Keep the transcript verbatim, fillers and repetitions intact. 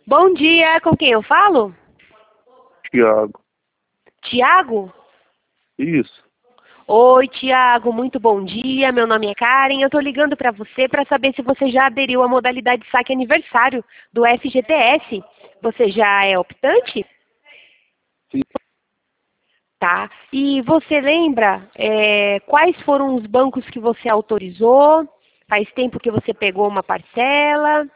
Bom dia, com quem eu falo? Tiago. Tiago? Isso. Oi, Tiago, muito bom dia. Meu nome é Karen. Eu estou ligando para você para saber se você já aderiu à modalidade saque aniversário do F G T S. Você já é optante? Sim. Tá. E você lembra é, quais foram os bancos que você autorizou? Faz tempo que você pegou uma parcela?